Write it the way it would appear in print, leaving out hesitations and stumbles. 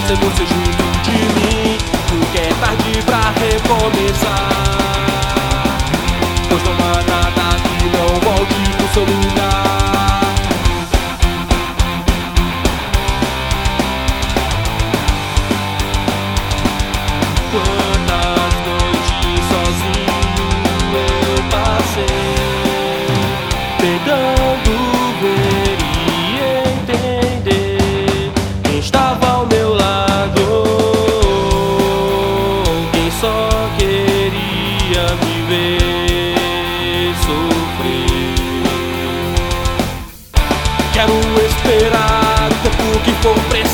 você junto de mim. Nunca é tarde pra recomeçar, pois não há nada que não volte pro seu lugar. Quantas noites sozinho eu passei, tentando ver e entender quem estava ao meu lado, quem só queria me ver sofrer. Quero esperar o tempo que for preciso